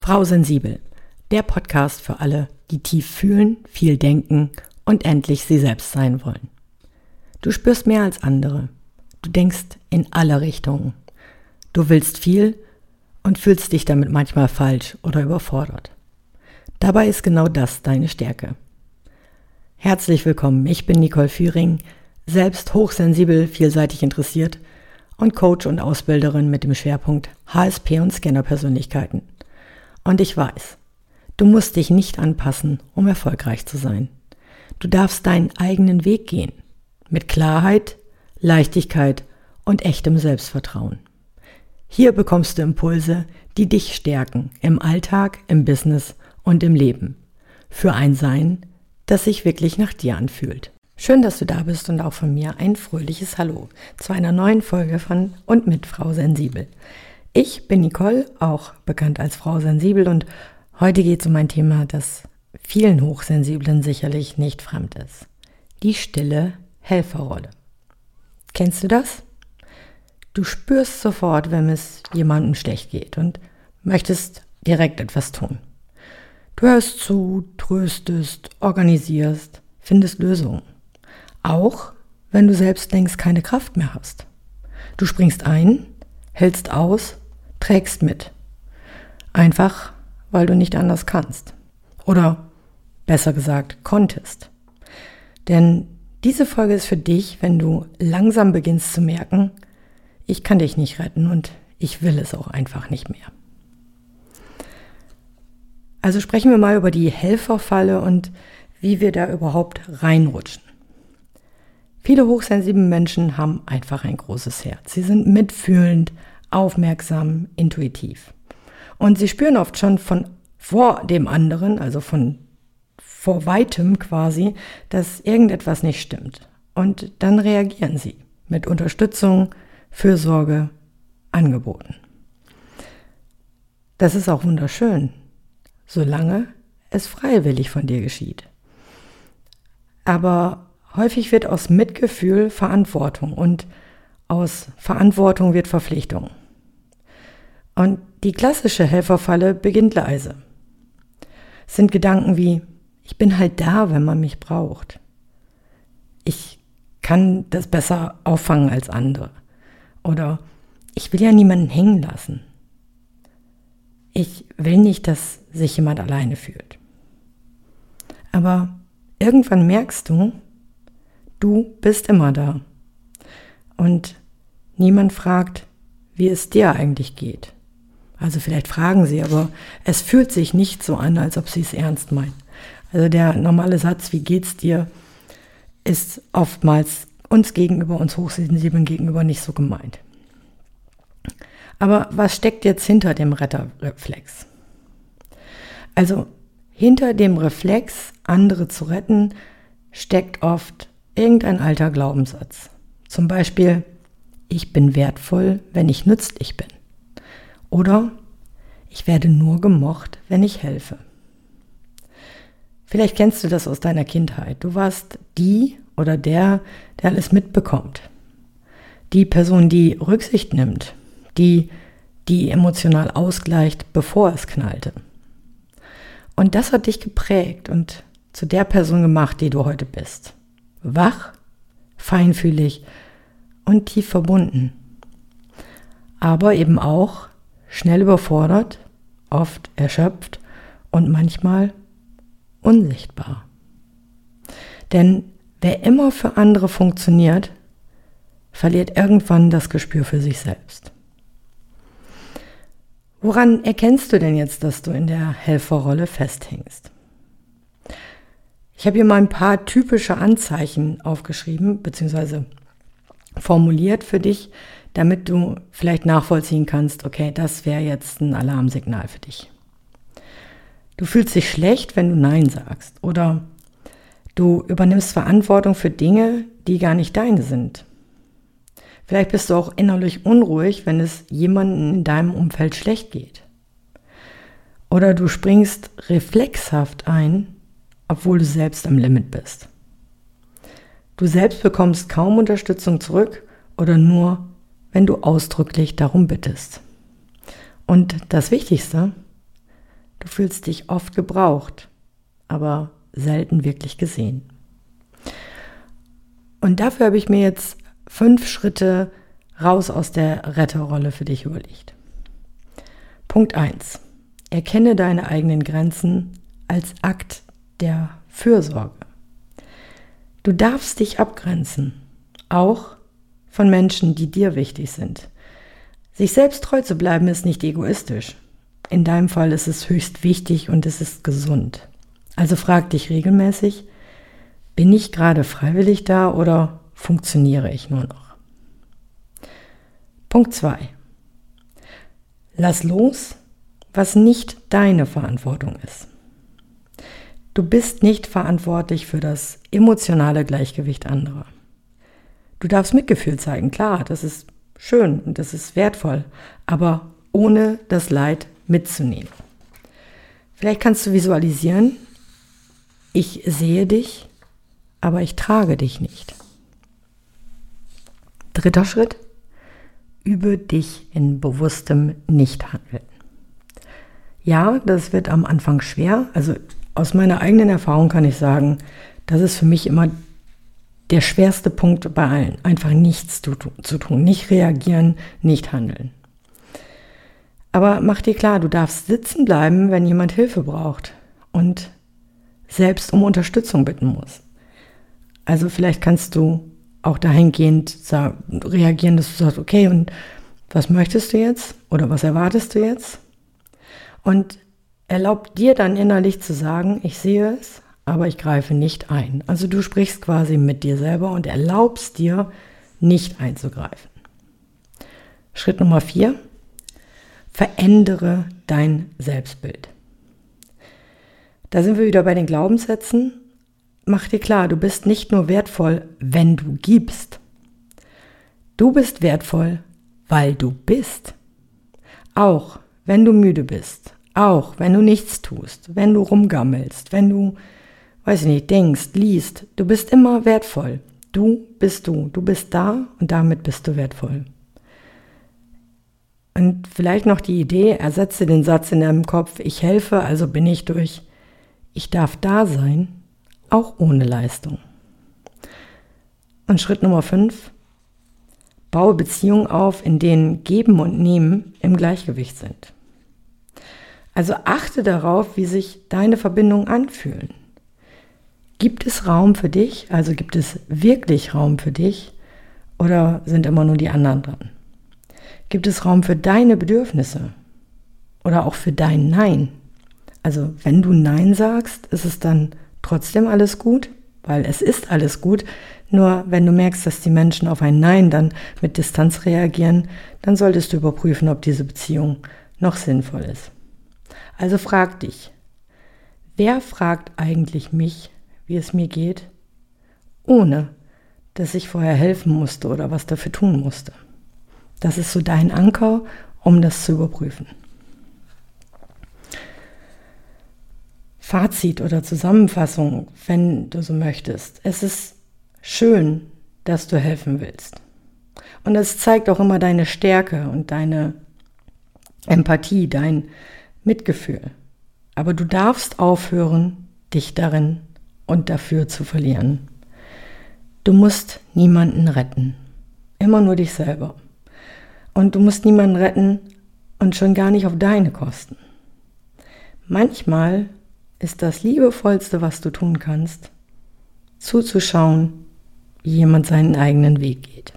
Frau Sensibel, der Podcast für alle, die tief fühlen, viel denken und endlich sie selbst sein wollen. Du spürst mehr als andere. Du denkst in alle Richtungen. Du willst viel und fühlst dich damit manchmal falsch oder überfordert. Dabei ist genau das deine Stärke. Herzlich willkommen, ich bin Nicole Führing, selbst hochsensibel, vielseitig interessiert und Coach und Ausbilderin mit dem Schwerpunkt HSP und Scanner-Persönlichkeiten. Und ich weiß, du musst dich nicht anpassen, um erfolgreich zu sein. Du darfst deinen eigenen Weg gehen, mit Klarheit, Leichtigkeit und echtem Selbstvertrauen. Hier bekommst du Impulse, die dich stärken, im Alltag, im Business und im Leben. Für ein Sein, das sich wirklich nach dir anfühlt. Schön, dass du da bist und auch von mir ein fröhliches Hallo zu einer neuen Folge von und mit Frau Sensibel. Ich bin Nicole, auch bekannt als Frau Sensibel, und heute geht es um ein Thema, das vielen Hochsensiblen sicherlich nicht fremd ist. Die stille Helferrolle. Kennst du das? Du spürst sofort, wenn es jemandem schlecht geht und möchtest direkt etwas tun. Du hörst zu, tröstest, organisierst, findest Lösungen. Auch wenn du selbst längst keine Kraft mehr hast. Du springst ein, hältst aus, trägst mit. Einfach, weil du nicht anders kannst. Oder besser gesagt, konntest. Denn diese Folge ist für dich, wenn du langsam beginnst zu merken, ich kann dich nicht retten und ich will es auch einfach nicht mehr. Also sprechen wir mal über die Helferfalle und wie wir da überhaupt reinrutschen. Viele hochsensible Menschen haben einfach ein großes Herz. Sie sind mitfühlend, aufmerksam, intuitiv. Und sie spüren oft schon von vor dem anderen, also von vor weitem quasi, dass irgendetwas nicht stimmt. Und dann reagieren sie mit Unterstützung, Fürsorge, Angeboten. Das ist auch wunderschön, solange es freiwillig von dir geschieht. Aber häufig wird aus Mitgefühl Verantwortung und aus Verantwortung wird Verpflichtung. Und die klassische Helferfalle beginnt leise. Es sind Gedanken wie, ich bin halt da, wenn man mich braucht. Ich kann das besser auffangen als andere. Oder ich will ja niemanden hängen lassen. Ich will nicht, dass sich jemand alleine fühlt. Aber irgendwann merkst du, du bist immer da. Und niemand fragt, wie es dir eigentlich geht. Also vielleicht fragen sie, aber es fühlt sich nicht so an, als ob sie es ernst meinen. Also der normale Satz, wie geht's dir, ist oftmals uns gegenüber, uns Hochsensiblen gegenüber nicht so gemeint. Aber was steckt jetzt hinter dem Retterreflex? Also hinter dem Reflex, andere zu retten, steckt oft irgendein alter Glaubenssatz. Zum Beispiel, ich bin wertvoll, wenn ich nützlich bin. Oder ich werde nur gemocht, wenn ich helfe. Vielleicht kennst du das aus deiner Kindheit. Du warst die oder der alles mitbekommt. Die Person, die Rücksicht nimmt, die emotional ausgleicht, bevor es knallte. Und das hat dich geprägt und zu der Person gemacht, die du heute bist. Wach, feinfühlig und tief verbunden. Aber eben auch schnell überfordert, oft erschöpft und manchmal unsichtbar. Denn wer immer für andere funktioniert, verliert irgendwann das Gespür für sich selbst. Woran erkennst du denn jetzt, dass du in der Helferrolle festhängst? Ich habe hier mal ein paar typische Anzeichen aufgeschrieben, beziehungsweise formuliert für dich, damit du vielleicht nachvollziehen kannst, okay, das wäre jetzt ein Alarmsignal für dich. Du fühlst dich schlecht, wenn du Nein sagst, oder du übernimmst Verantwortung für Dinge, die gar nicht deine sind. Vielleicht bist du auch innerlich unruhig, wenn es jemandem in deinem Umfeld schlecht geht. Oder du springst reflexhaft ein, obwohl du selbst am Limit bist. Du selbst bekommst kaum Unterstützung zurück oder nur, wenn du ausdrücklich darum bittest. Und das Wichtigste, fühlst dich oft gebraucht, aber selten wirklich gesehen. Und dafür habe ich mir jetzt 5 Schritte raus aus der Retterrolle für dich überlegt. Punkt 1. Erkenne deine eigenen Grenzen als Akt der Fürsorge. Du darfst dich abgrenzen, auch von Menschen, die dir wichtig sind. Sich selbst treu zu bleiben ist nicht egoistisch. In deinem Fall ist es höchst wichtig und es ist gesund. Also frag dich regelmäßig, bin ich gerade freiwillig da oder funktioniere ich nur noch? Punkt 2. Lass los, was nicht deine Verantwortung ist. Du bist nicht verantwortlich für das emotionale Gleichgewicht anderer. Du darfst Mitgefühl zeigen, klar, das ist schön und das ist wertvoll, aber ohne das Leid mitzunehmen. Vielleicht kannst du visualisieren, ich sehe dich, aber ich trage dich nicht. 3. Schritt, übe dich in bewusstem Nichthandeln. Ja, das wird am Anfang schwer. Also aus meiner eigenen Erfahrung kann ich sagen, das ist für mich immer der schwerste Punkt bei allen. Einfach nichts zu tun, nicht reagieren, nicht handeln. Aber mach dir klar, du darfst sitzen bleiben, wenn jemand Hilfe braucht und selbst um Unterstützung bitten muss. Also vielleicht kannst du auch dahingehend reagieren, dass du sagst, okay, und was möchtest du jetzt oder was erwartest du jetzt? Und erlaub dir dann innerlich zu sagen, ich sehe es, aber ich greife nicht ein. Also du sprichst quasi mit dir selber und erlaubst dir, nicht einzugreifen. Schritt Nummer 4, verändere dein Selbstbild. Da sind wir wieder bei den Glaubenssätzen. Mach dir klar, du bist nicht nur wertvoll, wenn du gibst. Du bist wertvoll, weil du bist. Auch wenn du müde bist, auch wenn du nichts tust, wenn du rumgammelst, wenn du, weiß ich nicht, denkst, liest, du bist immer wertvoll. Du bist da und damit bist du wertvoll. Und vielleicht noch die Idee, ersetze den Satz in deinem Kopf, ich helfe, also bin ich durch, ich darf da sein, auch ohne Leistung. Und Schritt Nummer 5, baue Beziehungen auf, in denen Geben und Nehmen im Gleichgewicht sind. Also achte darauf, wie sich deine Verbindungen anfühlen. Gibt es Raum für dich? Also gibt es wirklich Raum für dich? Oder sind immer nur die anderen dran? Gibt es Raum für deine Bedürfnisse? Oder auch für dein Nein? Also wenn du Nein sagst, ist es dann trotzdem alles gut? Weil es ist alles gut. Nur wenn du merkst, dass die Menschen auf ein Nein dann mit Distanz reagieren, dann solltest du überprüfen, ob diese Beziehung noch sinnvoll ist. Also frag dich, wer fragt eigentlich mich, wie es mir geht, ohne dass ich vorher helfen musste oder was dafür tun musste? Das ist so dein Anker, um das zu überprüfen. Fazit oder Zusammenfassung, wenn du so möchtest. Es ist schön, dass du helfen willst. Und es zeigt auch immer deine Stärke und deine Empathie, dein Mitgefühl. Aber du darfst aufhören, dich darin und dafür zu verlieren. Du musst niemanden retten. Immer nur dich selber. Und du musst niemanden retten und schon gar nicht auf deine Kosten. Manchmal ist das Liebevollste, was du tun kannst, zuzuschauen, wie jemand seinen eigenen Weg geht.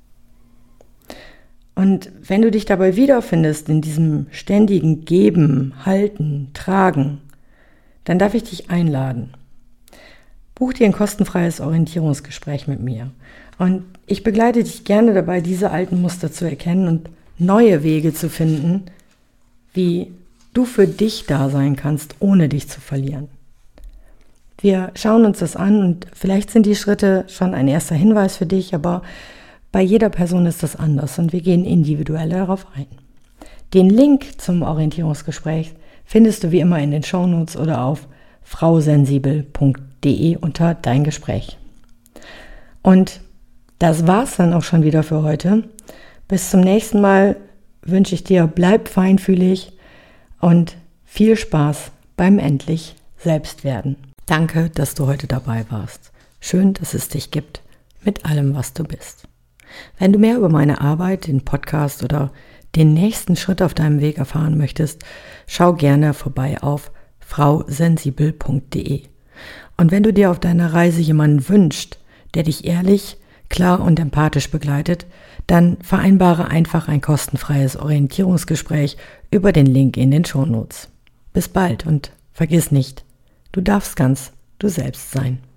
Und wenn du dich dabei wiederfindest in diesem ständigen Geben, Halten, Tragen, dann darf ich dich einladen. Buch dir ein kostenfreies Orientierungsgespräch mit mir. Und ich begleite dich gerne dabei, diese alten Muster zu erkennen und neue Wege zu finden, wie du für dich da sein kannst, ohne dich zu verlieren. Wir schauen uns das an und vielleicht sind die Schritte schon ein erster Hinweis für dich, aber bei jeder Person ist das anders und wir gehen individuell darauf ein. Den Link zum Orientierungsgespräch findest du wie immer in den Shownotes oder auf frausensibel.de unter Dein Gespräch. Und das war's dann auch schon wieder für heute. Bis zum nächsten Mal wünsche ich dir, bleib feinfühlig und viel Spaß beim endlich Selbstwerden. Danke, dass du heute dabei warst. Schön, dass es dich gibt mit allem, was du bist. Wenn du mehr über meine Arbeit, den Podcast oder den nächsten Schritt auf deinem Weg erfahren möchtest, schau gerne vorbei auf frausensibel.de. Und wenn du dir auf deiner Reise jemanden wünschst, der dich ehrlich, klar und empathisch begleitet, dann vereinbare einfach ein kostenfreies Orientierungsgespräch über den Link in den Shownotes. Bis bald und vergiss nicht, du darfst ganz du selbst sein.